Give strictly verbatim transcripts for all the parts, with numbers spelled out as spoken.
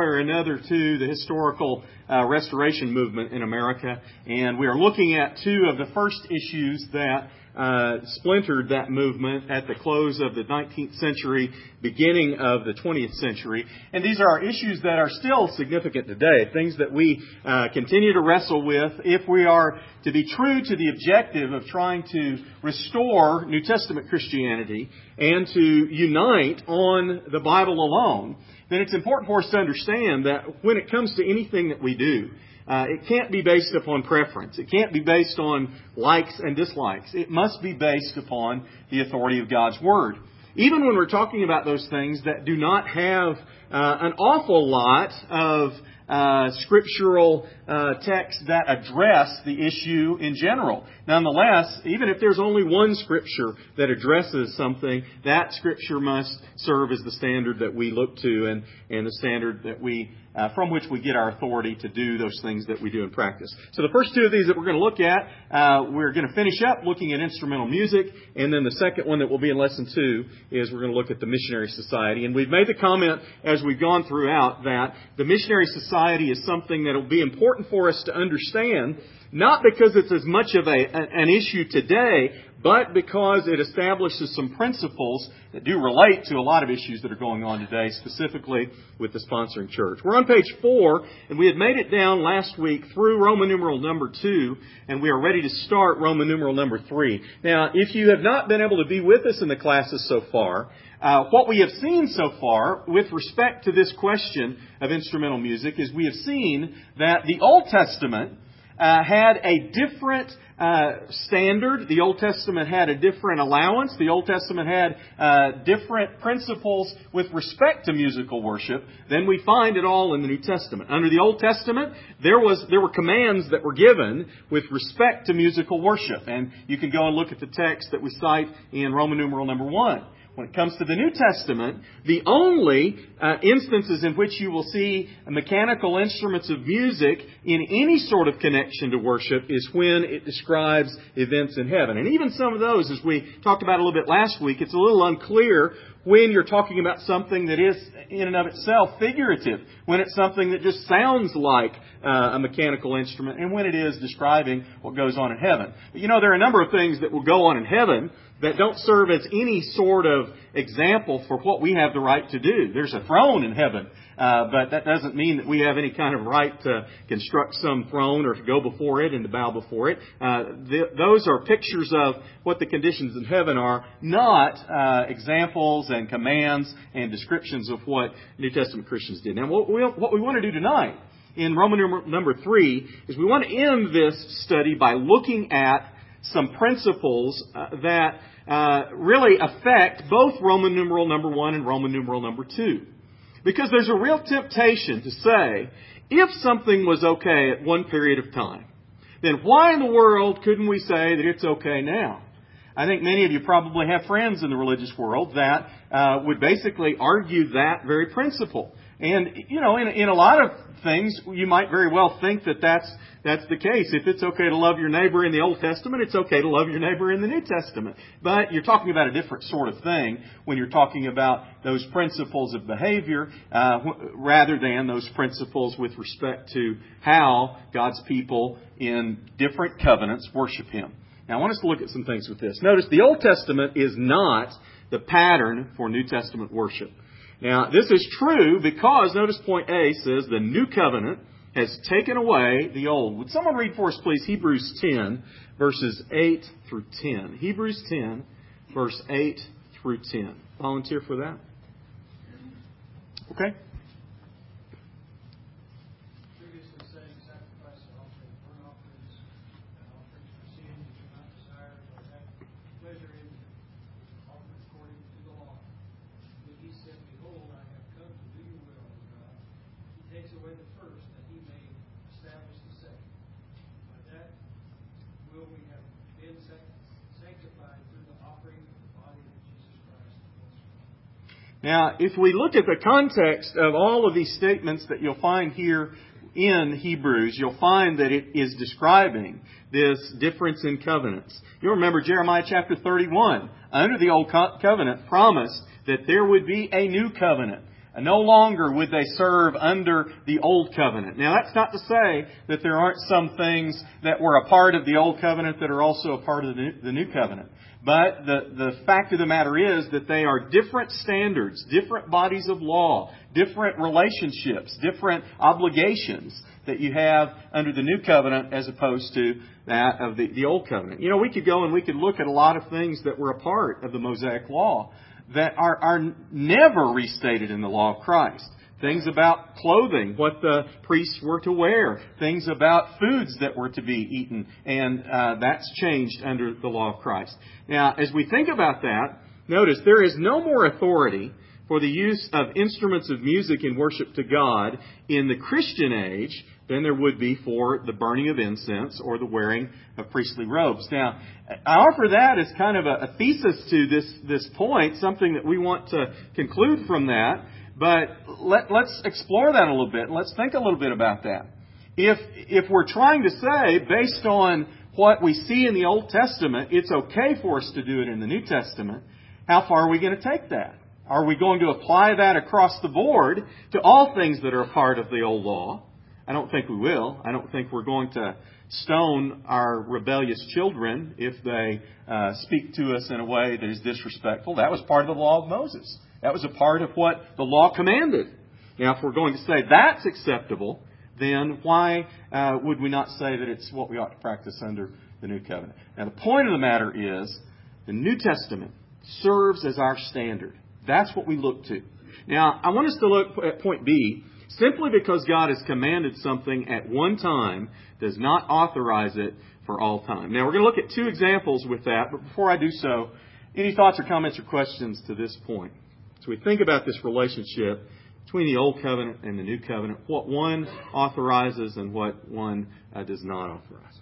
or another to the historical uh, restoration movement in America, and we are looking at two of the first issues that uh, splintered that movement at the close of the nineteenth century, beginning of the twentieth century. And these are issues that are still significant today, things that we uh, continue to wrestle with if we are to be true to the objective of trying to restore New Testament Christianity and to unite on the Bible alone. Then it's important for us to understand that when it comes to anything that we do, uh, it can't be based upon preference. It can't be based on likes and dislikes. It must be based upon the authority of God's Word. Even when we're talking about those things that do not have uh, an awful lot of uh, scriptural uh, texts that address the issue in general. Nonetheless, even if there's only one scripture that addresses something, that scripture must serve as the standard that we look to and, and the standard that we Uh, from which we get our authority to do those things that we do in practice. So the first two of these that we're going to look at, uh, we're going to finish up looking at instrumental music, and then the second one that will be in lesson two is we're going to look at the Missionary Society. And we've made the comment as we've gone throughout that the Missionary Society is something that will be important for us to understand, not because it's as much of a, an issue today, but because it establishes some principles that do relate to a lot of issues that are going on today, specifically with the sponsoring church. We're on page four, and we had made it down last week through Roman numeral number two, and we are ready to start Roman numeral number three. Now, if you have not been able to be with us in the classes so far, uh, what we have seen so far with respect to this question of instrumental music is we have seen that the Old Testament Uh, had a different uh, standard. The Old Testament had a different allowance. The Old Testament had uh, different principles with respect to musical worship than we find at all in the New Testament. Under the Old Testament, there was there were commands that were given with respect to musical worship. And you can go and look at the text that we cite in Roman numeral number one. When it comes to the New Testament, the only uh, instances in which you will see mechanical instruments of music in any sort of connection to worship is when it describes events in heaven. And even some of those, as we talked about a little bit last week, it's a little unclear when you're talking about something that is in and of itself figurative, when it's something that just sounds like uh, a mechanical instrument, and when it is describing what goes on in heaven. But you know, there are a number of things that will go on in heaven that don't serve as any sort of example for what we have the right to do. There's a throne in heaven, uh, but that doesn't mean that we have any kind of right to construct some throne or to go before it and to bow before it. Uh, th- those are pictures of what the conditions in heaven are, not uh, examples and commands and descriptions of what New Testament Christians did. Now, what we, what we want to do tonight in Roman number, number three is we want to end this study by looking at some principles uh, that uh, really affect both Roman numeral number one and Roman numeral number two. Because there's a real temptation to say, if something was okay at one period of time, then why in the world couldn't we say that it's okay now? I think many of you probably have friends in the religious world that uh, would basically argue that very principle. And, you know, in, in a lot of things, you might very well think that that's, that's the case. If it's okay to love your neighbor in the Old Testament, it's okay to love your neighbor in the New Testament. But you're talking about a different sort of thing when you're talking about those principles of behavior uh, rather than those principles with respect to how God's people in different covenants worship Him. Now, I want us to look at some things with this. Notice the Old Testament is not the pattern for New Testament worship. Now, this is true because, notice point A says, the new covenant has taken away the old. Would someone read for us, please, Hebrews ten, verses eight through ten. Hebrews ten, verse eight through ten. Volunteer for that? Okay. Now, if we look at the context of all of these statements that you'll find here in Hebrews, you'll find that it is describing this difference in covenants. You'll remember Jeremiah chapter thirty-one, under the Old Covenant, promised that there would be a new covenant And no longer would they serve under the Old Covenant. Now, that's not to say that there aren't some things that were a part of the Old Covenant that are also a part of the New, the New Covenant. But the, the fact of the matter is that they are different standards, different bodies of law, different relationships, different obligations that you have under the New Covenant as opposed to that of the, the Old Covenant. You know, we could go and we could look at a lot of things that were a part of the Mosaic Law that are, are never restated in the law of Christ. Things about clothing, what the priests were to wear. Things about foods that were to be eaten. And uh, that's changed under the law of Christ. Now, as we think about that, notice there is no more authority for the use of instruments of music in worship to God in the Christian age than there would be for the burning of incense or the wearing of priestly robes. Now, I offer that as kind of a, a thesis to this, this point, something that we want to conclude from that. But let, let's explore that a little bit. Let's think a little bit about that. If, if we're trying to say, based on what we see in the Old Testament, it's okay for us to do it in the New Testament, how far are we going to take that? Are we going to apply that across the board to all things that are a part of the old law? I don't think we will. I don't think we're going to stone our rebellious children if they uh, speak to us in a way that is disrespectful. That was part of the law of Moses. That was a part of what the law commanded. Now, if we're going to say that's acceptable, then why uh, would we not say that it's what we ought to practice under the New Covenant? Now, the point of the matter is the New Testament serves as our standard. That's what we look to. Now, I want us to look at point B. Simply because God has commanded something at one time does not authorize it for all time. Now, we're going to look at two examples with that, but before I do so, any thoughts or comments or questions to this point? So we think about this relationship between the Old Covenant and the New Covenant, what one authorizes and what one uh, does not authorize.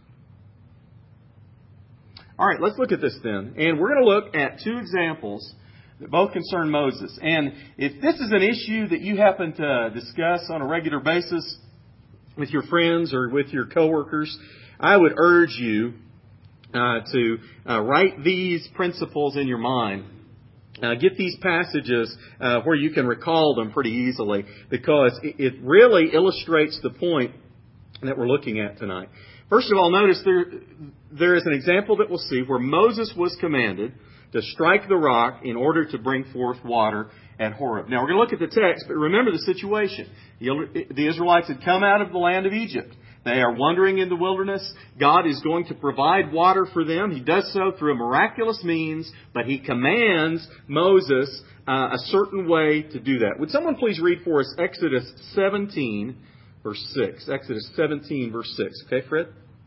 All right, let's look at this then. And we're going to look at two examples that both concern Moses. And if this is an issue that you happen to discuss on a regular basis with your friends or with your coworkers, I would urge you uh, to uh, write these principles in your mind. Uh, get these passages uh, where you can recall them pretty easily, because it, it really illustrates the point that we're looking at tonight. First of all, notice there there is an example that we'll see where Moses was commanded to strike the rock in order to bring forth water at Horeb. Now, we're going to look at the text, but remember the situation. The Israelites had come out of the land of Egypt. They are wandering in the wilderness. God is going to provide water for them. He does so through a miraculous means, but He commands Moses uh, a certain way to do that. Would someone please read for us Exodus seventeen, verse six. Exodus seventeen, verse six. Okay, Fred?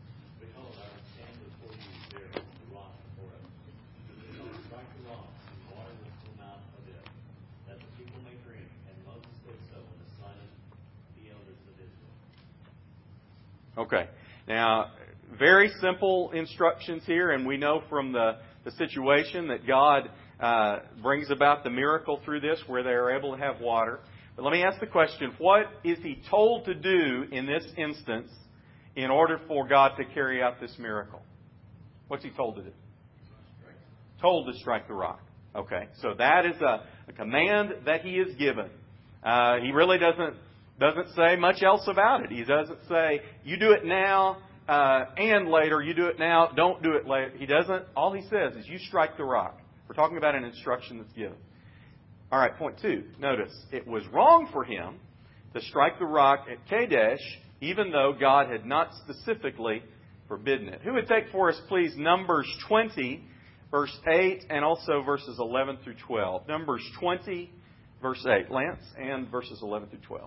Okay. Now, very simple instructions here, and we know from the, the situation that God uh, brings about the miracle through this where they are able to have water. But let me ask the question, what is He told to do in this instance in order for God to carry out this miracle? What's He told to do? Told to strike the rock. Okay, so that is a, a command that He is given. Uh, he really doesn't Doesn't say much else about it. He doesn't say, you do it now uh, and later. You do it now, don't do it later. He doesn't. All He says is, you strike the rock. We're talking about an instruction that's given. All right, point two. Notice, it was wrong for him to strike the rock at Kadesh, even though God had not specifically forbidden it. Who would take for us, please, Numbers twenty, verse eight, and also verses eleven through twelve. Numbers twenty, verse eight. Lance, and verses eleven through twelve.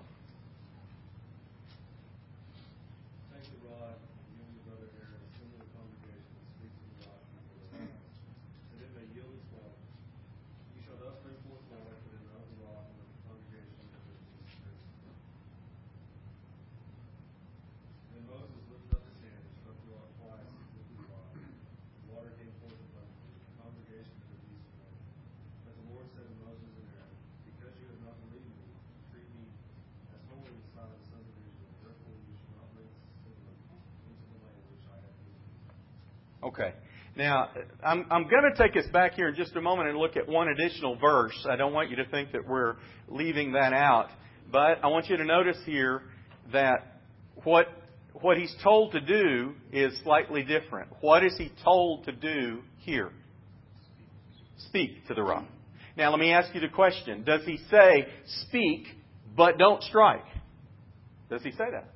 Okay. Now, I'm, I'm going to take us back here in just a moment and look at one additional verse. I don't want you to think that we're leaving that out. But I want you to notice here that what, what he's told to do is slightly different. What is he told to do here? Speak to the rock. Now, let me ask you the question. Does he say, speak, but don't strike? Does he say that?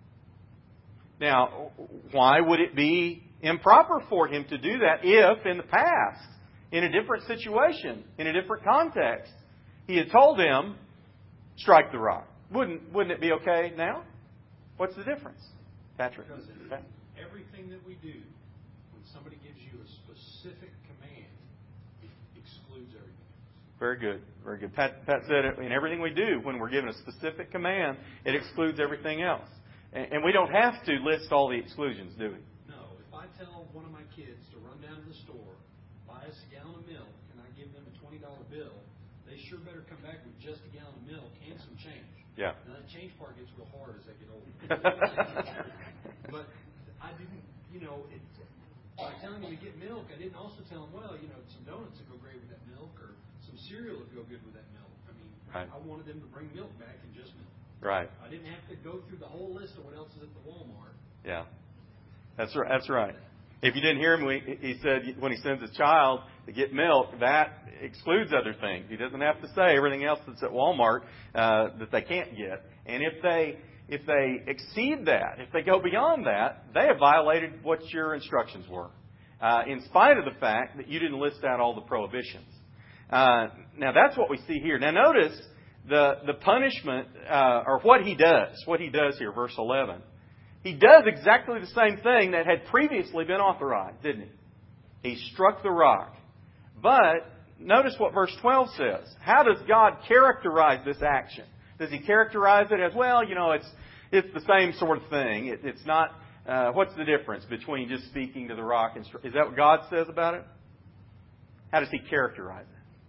Now, why would it be improper for him to do that if, in the past, in a different situation, in a different context, he had told him, strike the rock? Wouldn't, wouldn't it be okay now? What's the difference? Patrick? Because everything that we do, when somebody gives you a specific command, it excludes everything else. Very good. Very good. Pat, Pat said it, in everything we do, when we're given a specific command, it excludes everything else. And, and we don't have to list all the exclusions, do we? No. If I tell one of my kids to run down to the store, buy us a gallon of milk, and I give them a twenty dollar bill, they sure better come back with just a gallon of milk and some change. Yeah. Now, that change part gets real hard as I get older. But I didn't, you know, it, by telling them to get milk, I didn't also tell them, well, you know, some donuts would go great with that milk, or some cereal would go good with that milk. I mean, right. I wanted them to bring milk back and just milk. Right. I didn't have to go through the whole list of what else is at the Walmart. Yeah. That's right. That's right. If you didn't hear him, he said when he sends his child to get milk, that excludes other things. He doesn't have to say everything else that's at Walmart uh, that they can't get. And if they if they exceed that, if they go beyond that, they have violated what your instructions were, uh, in spite of the fact that you didn't list out all the prohibitions. Uh, now that's what we see here. Now notice the the punishment uh, or what he does. What he does here, verse eleven. He does exactly the same thing that had previously been authorized, didn't he? He struck the rock. But notice what verse twelve says. How does God characterize this action? Does He characterize it as, well, you know, it's it's the same sort of thing. It, it's not, uh, what's the difference between just speaking to the rock and stri- Is that what God says about it? How does He characterize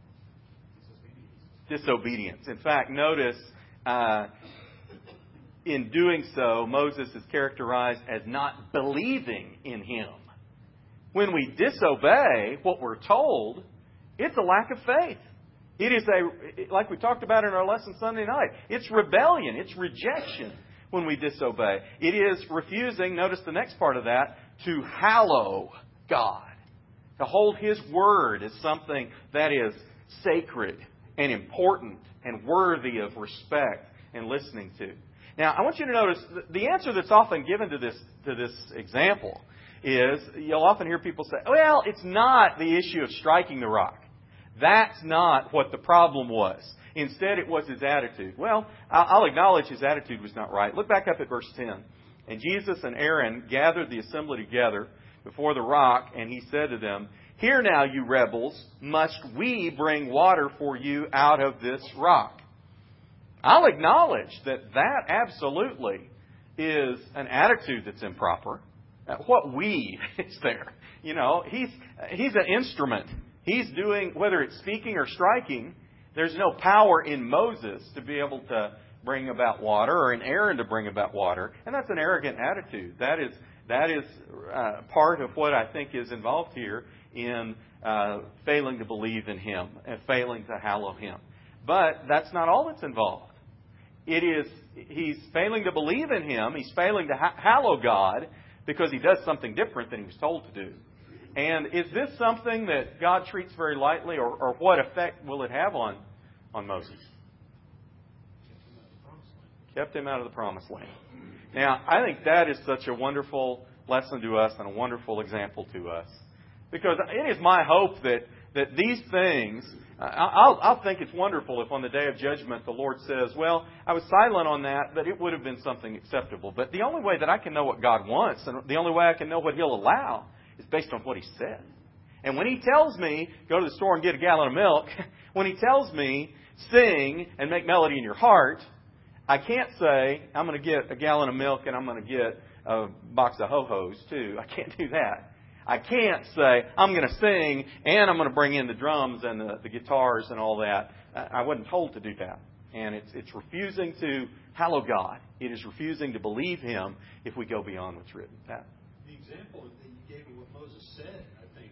it? Disobedience. Disobedience. In fact, notice, uh, in doing so, Moses is characterized as not believing in Him. When we disobey what we're told, it's a lack of faith. It is a, like we talked about in our lesson Sunday night, it's rebellion, it's rejection when we disobey. It is refusing, notice the next part of that, to hallow God. To hold His Word as something that is sacred and important and worthy of respect and listening to. Now, I want you to notice the answer that's often given to this to this example is, you'll often hear people say, well, it's not the issue of striking the rock. That's not what the problem was. Instead, it was his attitude. Well, I'll acknowledge his attitude was not right. Look back up at verse ten. And Jesus and Aaron gathered the assembly together before the rock, and he said to them, "Hear now, you rebels, must we bring water for you out of this rock?" I'll acknowledge that that absolutely is an attitude that's improper. What we is there? You know, he's he's an instrument. He's doing, whether it's speaking or striking, there's no power in Moses to be able to bring about water, or in Aaron to bring about water. And that's an arrogant attitude. That is that is uh, part of what I think is involved here in uh, failing to believe in Him and failing to hallow Him. But that's not all that's involved. It is, he's failing to believe in Him. He's failing to ha- hallow God because he does something different than he was told to do. And is this something that God treats very lightly, or, or what effect will it have on, on Moses? Kept him out of the promised land. Now, I think that is such a wonderful lesson to us and a wonderful example to us. Because it is my hope that, that these things, I'll, I'll think it's wonderful if on the day of judgment the Lord says, well, I was silent on that, but it would have been something acceptable. But the only way that I can know what God wants, and the only way I can know what He'll allow, is based on what He said. And when He tells me, go to the store and get a gallon of milk, when He tells me, sing and make melody in your heart, I can't say, I'm going to get a gallon of milk and I'm going to get a box of Ho-Hos too. I can't do that. I can't say, I'm going to sing and I'm going to bring in the drums and the, the guitars and all that. I wasn't told to do that. And it's, it's refusing to hallow God. It is refusing to believe Him if we go beyond what's written. Pat? The example that you gave of what Moses said, I think,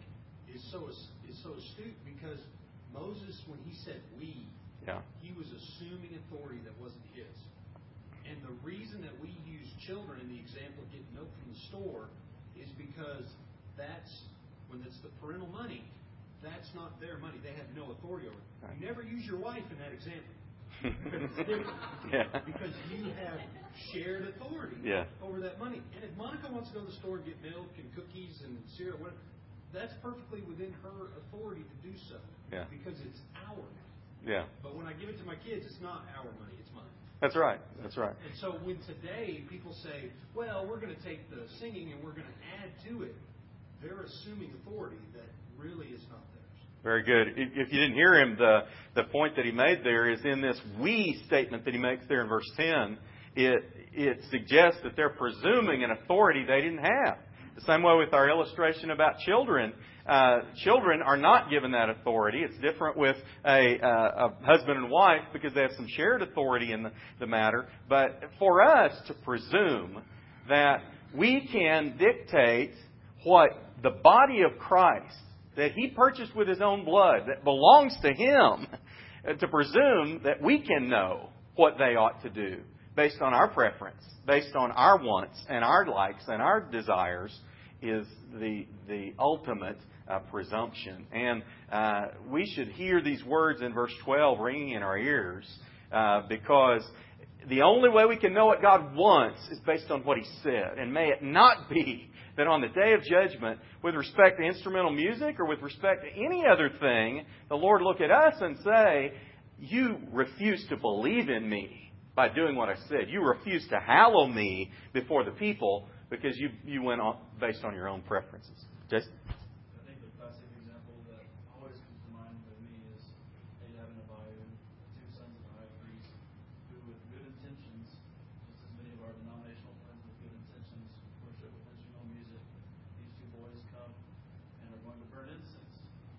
is so is so astute because Moses, when he said we, yeah. he was assuming authority that wasn't his. And the reason that we use children in the example of getting milk from the store is because that's when it's the parental money. That's not their money. They have no authority over it. You never use your wife in that example. It's different. Yeah. Because you have shared authority yeah. over that money. And if Monica wants to go to the store and get milk and cookies and cereal, whatever, that's perfectly within her authority to do so. Yeah. Because it's our money. Yeah. But when I give it to my kids, it's not our money, it's mine. That's right. That's right. And so when today people say, well, we're going to take the singing and we're going to add to it, they're assuming authority that really is not theirs. Very good. If you didn't hear him, the, the point that he made there is in this we statement that he makes there in verse ten, it, it suggests that they're presuming an authority they didn't have. The same way with our illustration about children. Uh, children are not given that authority. It's different with a, uh, a husband and wife because they have some shared authority in the, the matter. But for us to presume that we can dictate what the body of Christ that He purchased with His own blood, that belongs to Him, to presume that we can know what they ought to do based on our preference, based on our wants and our likes and our desires, is the the ultimate uh, presumption. And uh, we should hear these words in verse twelve ringing in our ears uh, because the only way we can know what God wants is based on what He said. And may it not be that on the day of judgment, with respect to instrumental music or with respect to any other thing, the Lord look at us and say, you refuse to believe in me by doing what I said. You refuse to hallow me before the people because you you went on based on your own preferences. Jason? I think the classic example that always comes to mind with me is Nadab and Abihu, two sons of the high priest, who with good intentions, just as many of our denominational friends with good intentions worship with instrumental music, these two boys come and are going to burn incense.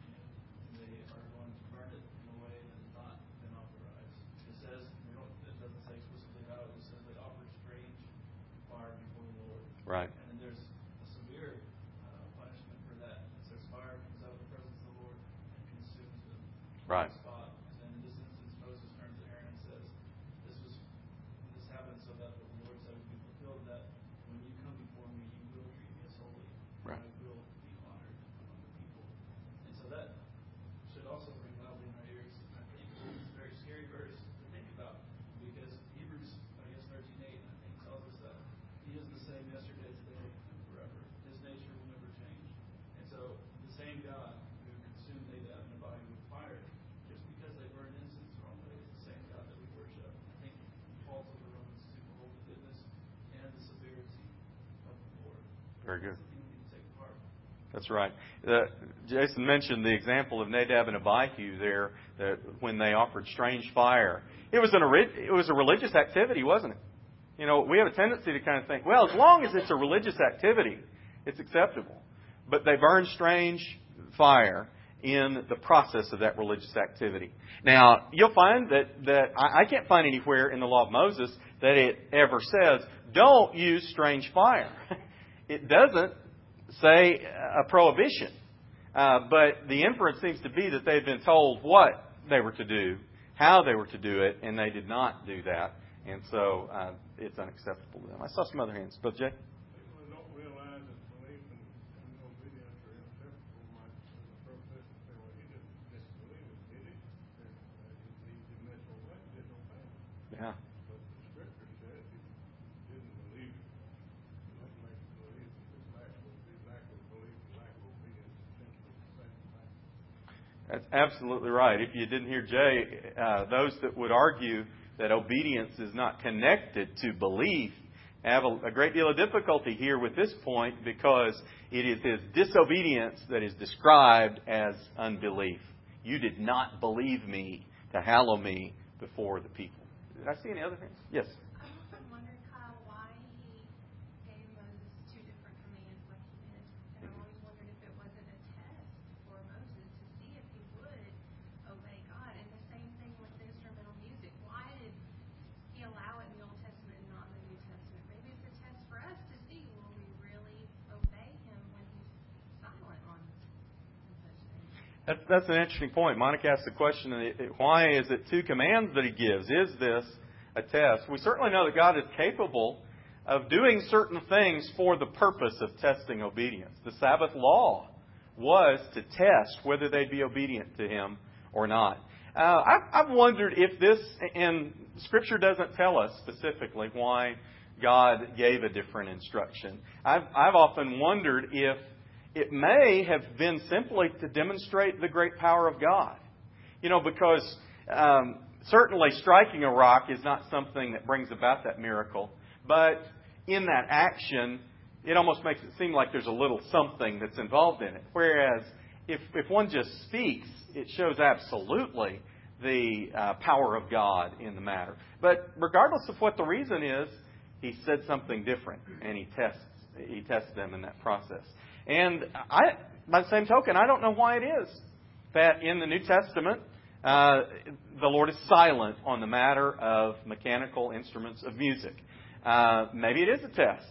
And they are going to burn it in a way that has not been authorized. It says, we don't, it doesn't say explicitly how, it says they offered strange fire before the Lord. Right. And then there's a severe uh, punishment for that. It says fire comes out of the presence of the Lord and consumes them. Right. On the spot. And in this instance, Moses turns to Aaron and says, "This was this happened so that what the Lord said would be fulfilled. That when you come before me, you will treat me as holy. Right. And I will be honored among the people." And so that should also ring loudly in our ears. I think it's a very scary verse to think about because Hebrews, I guess thirteen eight, I think tells us that He is the same yesterday, today, and forever. His nature will never change. And so the same God who consumed Nadab and Abihu with fire, just because they burned incense the wrong way, is the same God that we worship. I think Paul told the Romans to behold the goodness and the severity of the Lord. Very good. That's something we need to take apart. That's right. Uh, Jason mentioned the example of Nadab and Abihu there, that when they offered strange fire. It was an it was a religious activity, wasn't it? You know, we have a tendency to kind of think, well, as long as it's a religious activity, it's acceptable. But they burned strange fire in the process of that religious activity. Now, you'll find that, that I, I can't find anywhere in the law of Moses that it ever says, don't use strange fire. It doesn't say a prohibition. Uh, but the inference seems to be that they've been told what they were to do, how they were to do it, and they did not do that. And so uh, it's unacceptable to them. I saw some other hands. Brother Jay? People don't realize that belief and, and obedience are inseparable. My the professor said, well, he didn't disbelieve it, did he? And uh, he, he disobeyed, disobeyed. Yeah. But the Scripture says he didn't believe it. What makes believe is lack of, lack of belief and lack of obedience essentially the same thing. That's absolutely right. If you didn't hear Jay, uh, those that would argue that obedience is not connected to belief have a, a great deal of difficulty here with this point because it is his disobedience that is described as unbelief. You did not believe me to hallow me before the people. Did I see any other things? Yes. I often wondered, Kyle, why he gave Moses two different commands like he did. And I've always wondered if it wasn't a test for Moses to see if he would obey God. And the same thing with the instrumental music. Why did he allow it in the Old Testament and not in the New Testament? Maybe it's a test for us to see, will we really obey him when he's silent on the That's, that's an interesting point. Monica asked the question, why is it two commands that He gives? Is this a test? We certainly know that God is capable of doing certain things for the purpose of testing obedience. The Sabbath law was to test whether they'd be obedient to Him or not. Uh, I've, I've wondered if this, and Scripture doesn't tell us specifically why God gave a different instruction. I've, I've often wondered if it may have been simply to demonstrate the great power of God. You know, because um, certainly striking a rock is not something that brings about that miracle. But in that action, it almost makes it seem like there's a little something that's involved in it. Whereas if, if one just speaks, it shows absolutely the uh, power of God in the matter. But regardless of what the reason is, He said something different, and He tests He tests them in that process. And I, by the same token, I don't know why it is that in the New Testament, uh, the Lord is silent on the matter of mechanical instruments of music. Uh, maybe it is a test.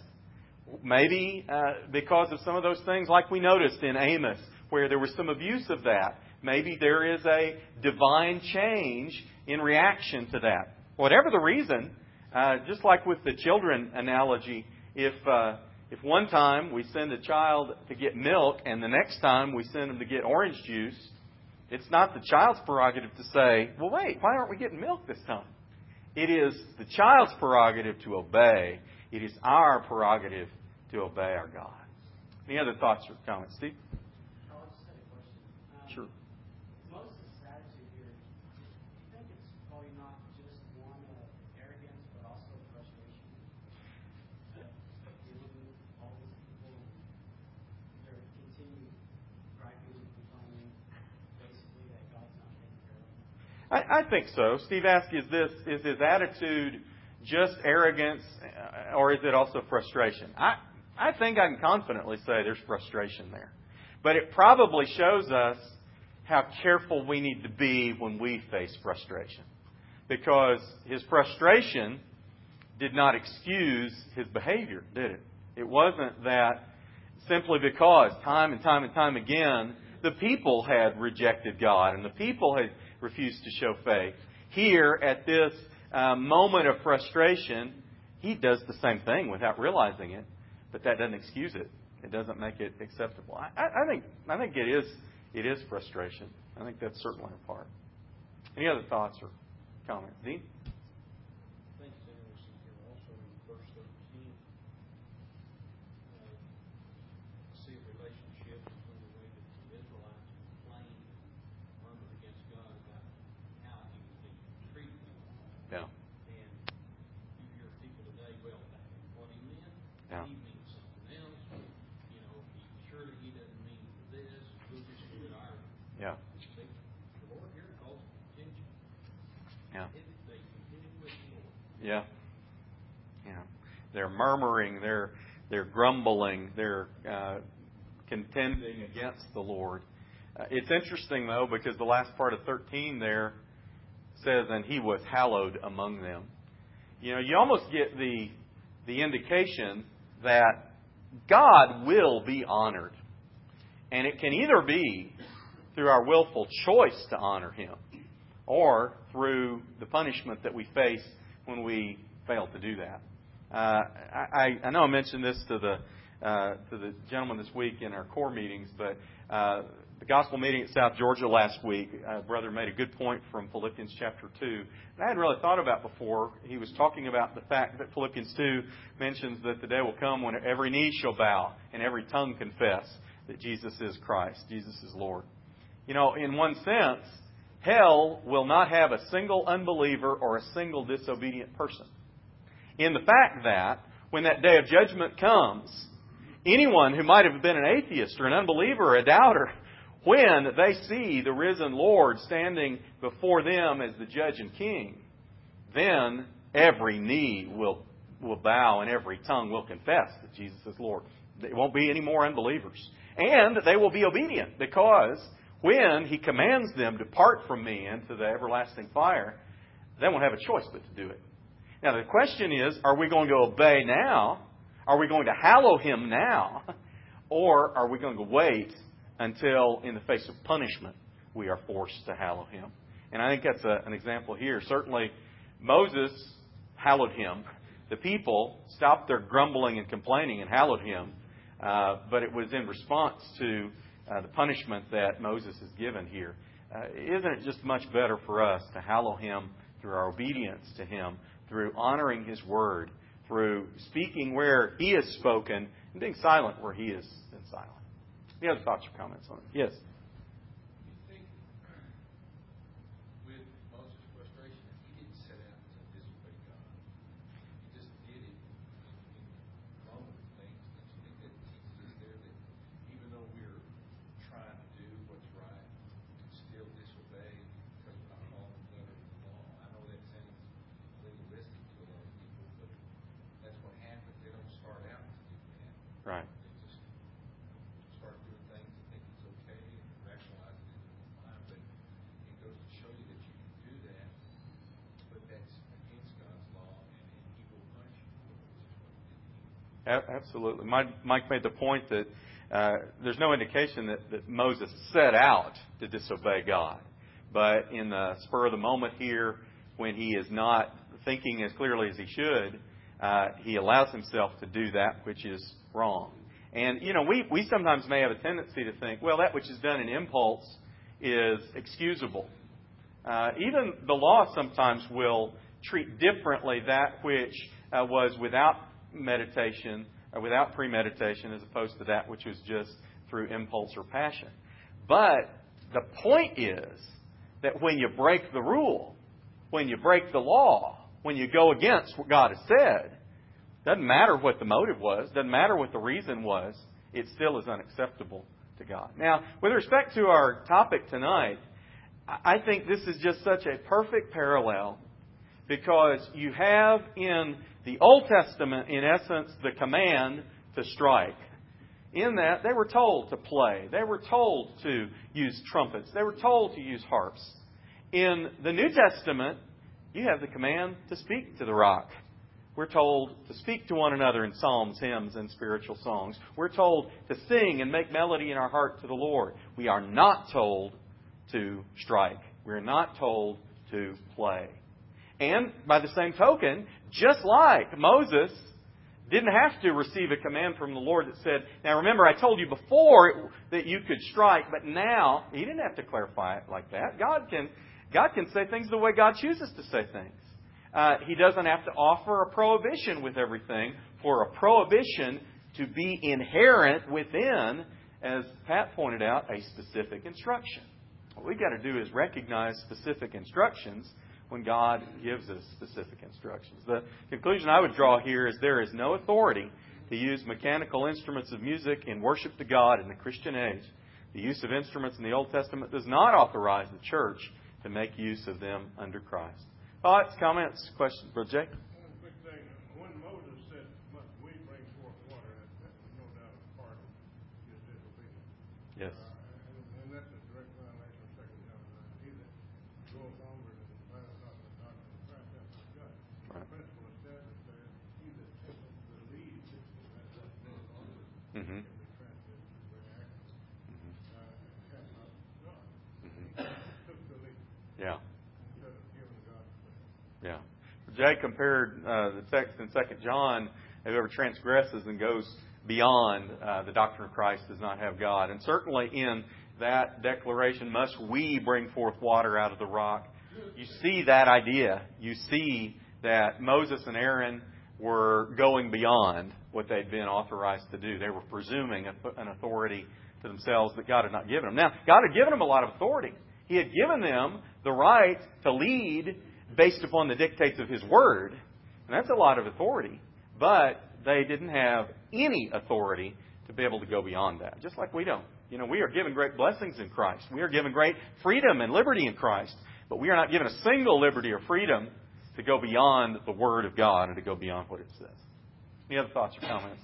Maybe uh, because of some of those things like we noticed in Amos, where there was some abuse of that. Maybe there is a divine change in reaction to that. Whatever the reason, uh, just like with the children analogy, if uh, if one time we send a child to get milk and the next time we send them to get orange juice, it's not the child's prerogative to say, well, wait, why aren't we getting milk this time? It is the child's prerogative to obey. It is our prerogative to obey our God. Any other thoughts or comments, Steve? I'll just have a question. Um, Sure. Moses' attitude here, do you think it's probably not just one of arrogance, but also frustration? Uh, dealing with all these people, they're continuing griping and complaining, basically, that God's not taking care of them. I, I think so. Steve asked, is this is his attitude just arrogance, or is it also frustration? I I think I can confidently say there's frustration there. But it probably shows us how careful we need to be when we face frustration. Because his frustration did not excuse his behavior, did it? It wasn't that simply because time and time and time again the people had rejected God and the people had refused to show faith. Here, at this uh, moment of frustration, he does the same thing without realizing it. But that doesn't excuse it. It doesn't make it acceptable. I, I think I think it is it is frustration. I think that's certainly a part. Any other thoughts or comments? Dean? I think it's interesting here also in verse thirteen. Uh, see a relationship between the way that the Israelites complained and murmured against God about how He was being treated. Yeah. And you hear people today, well, that ain't what He meant. Yeah. He means something else. You know, he, surely He doesn't mean this. We'll just do it our way. Yeah. See, the Lord here calls attention. Yeah. It, they contended with the Lord. Yeah. Yeah. They're murmuring. They're they're grumbling. They're uh, contending against the Lord. Uh, it's interesting though, because the last part of thirteen there says, "And He was hallowed among them." You know, you almost get the the indication that God will be honored, and it can either be through our willful choice to honor Him, or through the punishment that we face when we fail to do that. Uh, I, I know I mentioned this to the uh, to the gentleman this week in our core meetings, but uh, the gospel meeting at South Georgia last week, uh, brother made a good point from Philippians chapter two that I hadn't really thought about before. He was talking about the fact that Philippians two mentions that the day will come when every knee shall bow and every tongue confess that Jesus is Christ, Jesus is Lord. You know, in one sense, hell will not have a single unbeliever or a single disobedient person. In the fact that, when that day of judgment comes, anyone who might have been an atheist or an unbeliever or a doubter, when they see the risen Lord standing before them as the judge and king, then every knee will, will bow and every tongue will confess that Jesus is Lord. There won't be any more unbelievers. And they will be obedient, because when He commands them, "Depart from me into the everlasting fire," they won't have a choice but to do it. Now the question is, are we going to obey now? Are we going to hallow Him now? Or are we going to wait until, in the face of punishment, we are forced to hallow Him. And I think that's a, an example here. Certainly, Moses hallowed Him. The people stopped their grumbling and complaining and hallowed Him. Uh, but it was in response to uh, the punishment that Moses is given here. Uh, isn't it just much better for us to hallow Him through our obedience to Him, through honoring His Word, through speaking where He has spoken, and being silent where He has been silent? Any other thoughts or comments on it? Yes? You think with Moses' frustration that he didn't set out to disobey God. He just did it in the moment of things. Don't you think that teaches us there that even though we're trying to do what's right, we can still disobey because we're not following the letter of the law? I know that sounds legalistic to a lot of people, but that's what happens. They don't start out to do that. Right. They just start doing things and think it's okay and rationalize it in their mind. But it goes to show you that you can do that, but that's against God's law, and, and He will punish you for it, which is what He did to you. A- Absolutely. Mike Mike made the point that uh, there's no indication that, that Moses set out to disobey God. But in the spur of the moment here, when he is not thinking as clearly as he should, uh, he allows himself to do that which is wrong. And, you know, we, we sometimes may have a tendency to think, well, that which is done in impulse is excusable. Uh, even the law sometimes will treat differently that which uh, was without meditation or without premeditation as opposed to that which was just through impulse or passion. But the point is that when you break the rule, when you break the law, when you go against what God has said, doesn't matter what the motive was, doesn't matter what the reason was, it still is unacceptable to God. Now, with respect to our topic tonight, I think this is just such a perfect parallel because you have in the Old Testament, in essence, the command to strike. In that, they were told to play. They were told to use trumpets. They were told to use harps. In the New Testament, you have the command to speak to the rock. We're told to speak to one another in psalms, hymns, and spiritual songs. We're told to sing and make melody in our heart to the Lord. We are not told to strike. We're not told to play. And by the same token, just like Moses didn't have to receive a command from the Lord that said, now remember, I told you before that you could strike, but now, he didn't have to clarify it like that. God can, God can say things the way God chooses to say things. Uh, he doesn't have to offer a prohibition with everything for a prohibition to be inherent within, as Pat pointed out, a specific instruction. What we've got to do is recognize specific instructions when God gives us specific instructions. The conclusion I would draw here is there is no authority to use mechanical instruments of music in worship to God in the Christian age. The use of instruments in the Old Testament does not authorize the church to make use of them under Christ. Thoughts, comments, questions? Brother Jake? One quick thing. When Moses said, "Must we bring forth water," that, that was no doubt a part of his disobedience. Yes. Uh, and, and that's a direct violation of Second John nine. He that goes onward and violence not the doctrine of Christ hath not God. Right. The principle established there, he that taketh the lead, that's what goes onward, Mm-hmm. can be translated to very accurately. Mm-hmm. Uh, hath not God. Mm-hmm. He took the lead Yeah. instead of giving God the lead. Yeah. Jay compared uh, the text in Second John, whoever transgresses and goes beyond uh, the doctrine of Christ does not have God. And certainly in that declaration, must we bring forth water out of the rock, you see that idea. You see that Moses and Aaron were going beyond what they'd been authorized to do. They were presuming an authority to themselves that God had not given them. Now, God had given them a lot of authority. He had given them the right to lead based upon the dictates of His Word. And that's a lot of authority. But they didn't have any authority to be able to go beyond that. Just like we don't. You know, we are given great blessings in Christ. We are given great freedom and liberty in Christ. But we are not given a single liberty or freedom to go beyond the Word of God and to go beyond what it says. Any other thoughts or comments?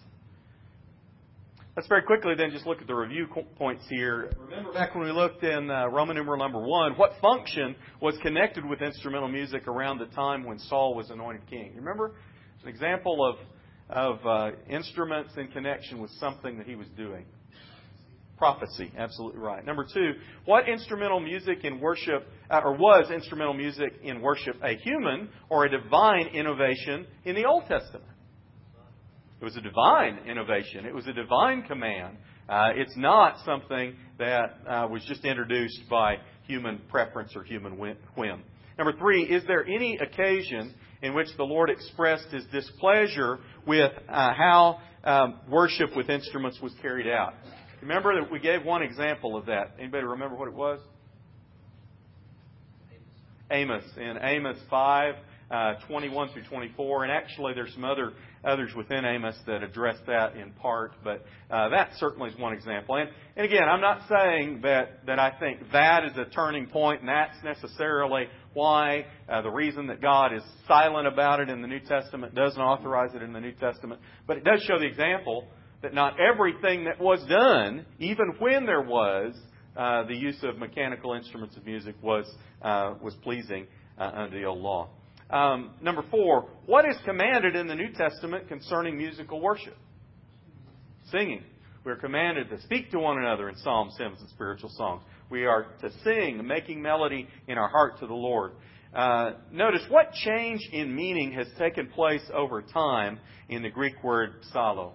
Let's very quickly then just look at the review points here. Remember back when we looked in uh, Roman numeral number one, what function was connected with instrumental music around the time when Saul was anointed king? Remember? It's an example of, of uh, instruments in connection with something that he was doing. Prophecy. Absolutely right. Number two, what instrumental music in worship, uh, or was instrumental music in worship a human or a divine innovation in the Old Testament? It was a divine innovation. It was a divine command. Uh, it's not something that uh, was just introduced by human preference or human whim. Number three, is there any occasion in which the Lord expressed His displeasure with uh, how um, worship with instruments was carried out? Remember that we gave one example of that. Anybody remember what it was? Amos. In Amos five, uh, twenty-one through twenty-four. And actually there's some other others within Amos that address that in part. But uh, that certainly is one example. And, and again, I'm not saying that, that I think that is a turning point and that's necessarily why uh, the reason that God is silent about it in the New Testament, doesn't authorize it in the New Testament. But it does show the example that not everything that was done, even when there was uh, the use of mechanical instruments of music, was uh, was pleasing uh, under the old law. Um, number four, what is commanded in the New Testament concerning musical worship? Singing. We are commanded to speak to one another in psalms, hymns, and spiritual songs. We are to sing, making melody in our heart to the Lord. Uh, notice what change in meaning has taken place over time in the Greek word psallo.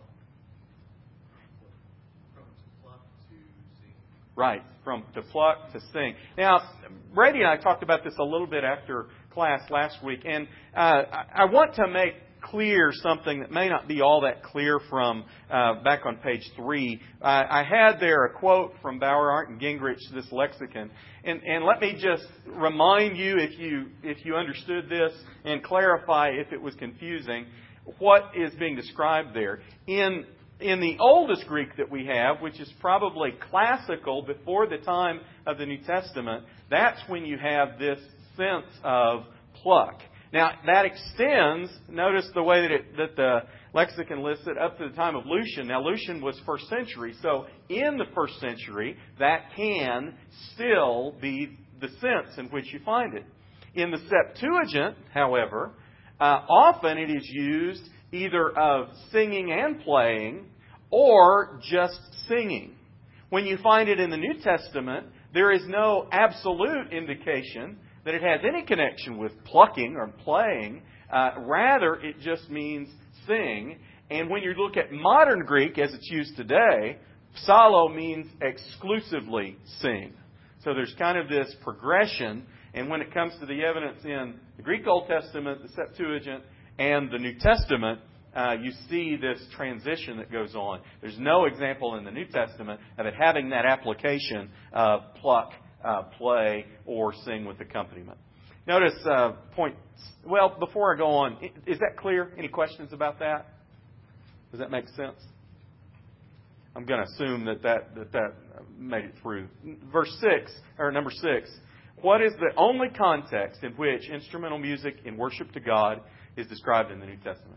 Right, from to pluck to sing. Now, Brady and I talked about this a little bit after class last week, and uh, I want to make clear something that may not be all that clear from uh, back on page three. Uh, I had there a quote from Bauer, Arndt, and Gingrich, this lexicon, and, and let me just remind you, if you if you understood this, and clarify if it was confusing, what is being described there. In In the oldest Greek that we have, which is probably classical before the time of the New Testament, that's when you have this sense of pluck. Now, that extends, notice the way that, it, that the lexicon lists it, up to the time of Lucian. Now, Lucian was first century, so in the first century, that can still be the sense in which you find it. In the Septuagint, however, uh, often it is used either of singing and playing, or just singing. When you find it in the New Testament, there is no absolute indication that it has any connection with plucking or playing. Uh, rather, it just means sing. And when you look at modern Greek, as it's used today, psallo means exclusively sing. So there's kind of this progression. And when it comes to the evidence in the Greek Old Testament, the Septuagint, and the New Testament, Uh, you see this transition that goes on. There's no example in the New Testament of it having that application of pluck, uh, play, or sing with accompaniment. Notice uh, point. Well, before I go on, is that clear? Any questions about that? Does that make sense? I'm going to assume that that, that that made it through. Verse six, or number six. What is the only context in which instrumental music in worship to God is described in the New Testament?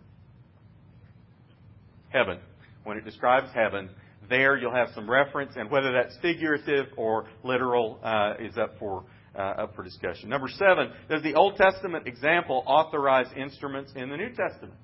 Heaven. When it describes heaven, there you'll have some reference, and whether that's figurative or literal uh, is up for uh, up for discussion. Number seven, does the Old Testament example authorize instruments in the New Testament?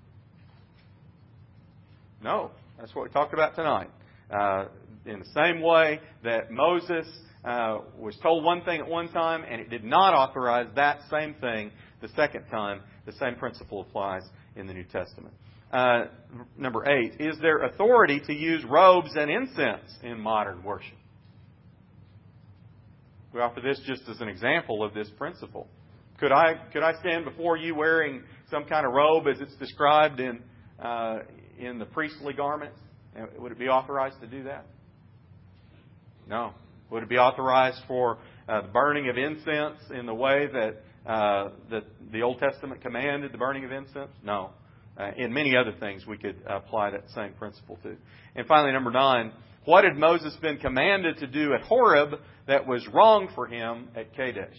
No. That's what we talked about tonight. Uh, in the same way that Moses uh, was told one thing at one time, and it did not authorize that same thing the second time, the same principle applies in the New Testament. Uh, number eight, is there authority to use robes and incense in modern worship? We offer this just as an example of this principle. Could I could I stand before you wearing some kind of robe as it's described in uh, in the priestly garments? Would it be authorized to do that? No. Would it be authorized for uh, the burning of incense in the way that uh, that the Old Testament commanded the burning of incense? No. Uh, in many other things, we could apply that same principle to. And finally, number nine, what had Moses been commanded to do at Horeb that was wrong for him at Kadesh?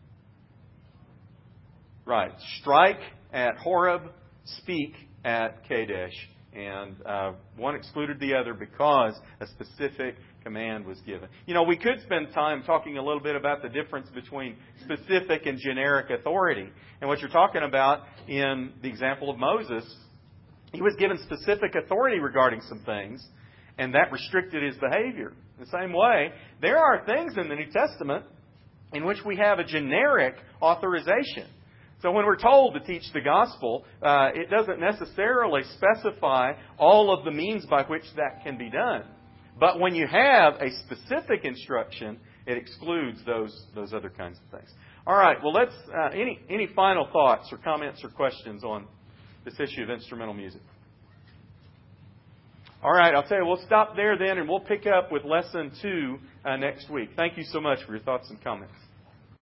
Right. Strike at Horeb, speak at Kadesh. And uh, one excluded the other because a specific command was given. You know, we could spend time talking a little bit about the difference between specific and generic authority. And what you're talking about in the example of Moses, he was given specific authority regarding some things. and that restricted his behavior. In the same way, there are things in the New Testament in which we have a generic authorization. So when we're told to teach the gospel, uh, it doesn't necessarily specify all of the means by which that can be done. But when you have a specific instruction, it excludes those those other kinds of things. All right. Well, let's. Uh, any any final thoughts or comments or questions on this issue of instrumental music? All right. I'll tell you. We'll stop there then, and we'll pick up with lesson two uh, next week. Thank you so much for your thoughts and comments.